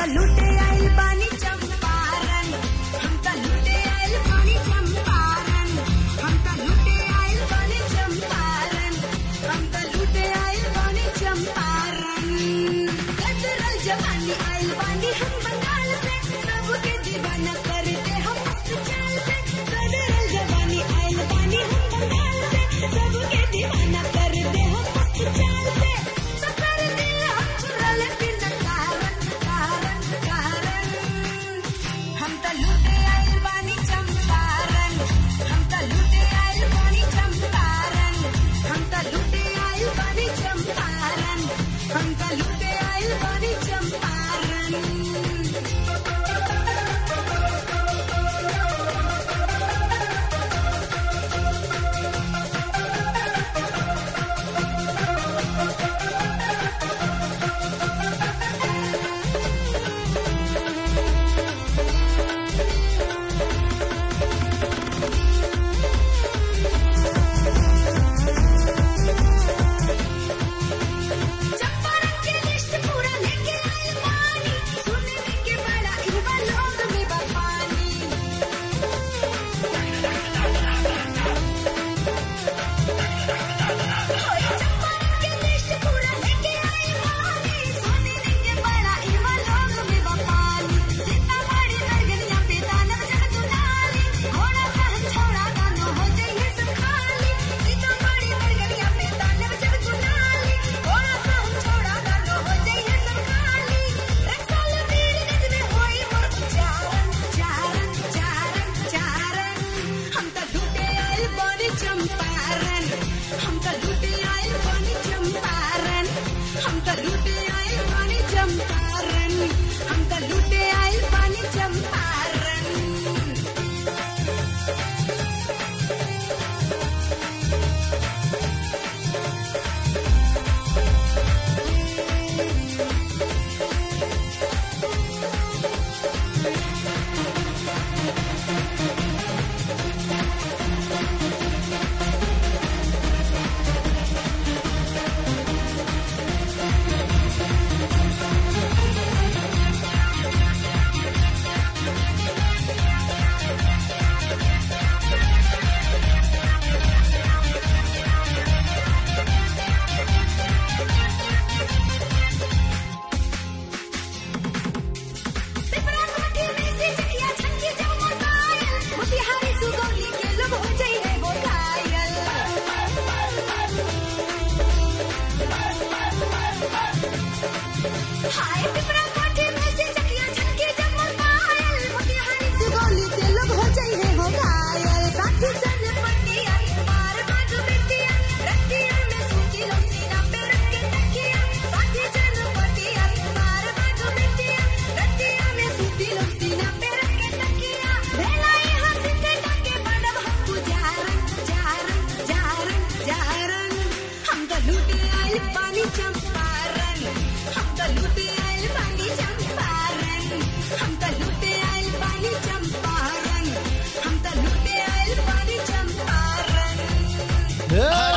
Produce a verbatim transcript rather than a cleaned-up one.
लुटे आइल बानी चंपारण, हम त लुटे आइल बानी चंपारण, हम त लुटे आइल बानी चंपारण, हम त लुटे आइल बानी चंपारण। कतरल जवानी आइल बानी हम बंगाल से, सबके दीवाना करते हम मस्त चाल से। कतरल जवानी आइल बानी हम बंगाल से, सबके दीवाना करते हम मस्त चाल से। सफर दिल हम चुरल फिर कारण कारण कारण, हम त लुटे आइल बानी चंपारण, हम त लुटे आइल बानी चंपारण, हम त लुटे आइल बानी चंपारण, हम त लुटे आइल बानी चंपारण। चंपारण के लिस्ट पूरा लेके आइल बानी, सुनने के बड़ा इहवा लोग में बा पानी। ओए चंपारण के लिस्ट पूरा लेके आइल बानी, सुनने के बड़ा इहवा लोग में बा पानी। सीतामढ़ी नगरिया पे दानव जग दुलारी, घोड़ा सहन छोड़ा दानो हो जाइए सब खाली। सीतामढ़ी नगरिया पे दानव जग दुलारी, घोड़ा सहन छोड़ा दानो हो जाइए सब खाली। रसाल वीरगंज में होई मोर चारण चारण चारण चारण, हम त लुटे आइल बानी चंपारण, हम त लुटे आइल बानी चंपारण, हम त लुटे आइल बानी चंपारण, हम त लुटे आइल बानी चंपारण। पिपराकोठी में से चकिया छक्की जमुआ पायल, मोतिहारी सुगौली के लोग हो जाइए वो घायल। हाय पिपराकोठी में से चकिया छक्की जमुआ पायल, मोतिहारी सुगौली के लोग हो जाइए वो घायल। साथी सन पटिया मार बाजू बेटिया, रतिया में सूती लो सीना पे रख के तकिया। साथी सन पटिया मार बाजू बेटिया, रतिया में सूती लो सीना पे रख के तकिया। भेलाई हंस के डाके बनब हम पुजारन जारन जारन जारन, हम त लुटे आइल बानी चंपारण, हम त लुटे आइल बानी चंपारण, हम त लुटे आइल बानी चंपारण, हम त लुटे आइल बानी चंपारण। Yeah.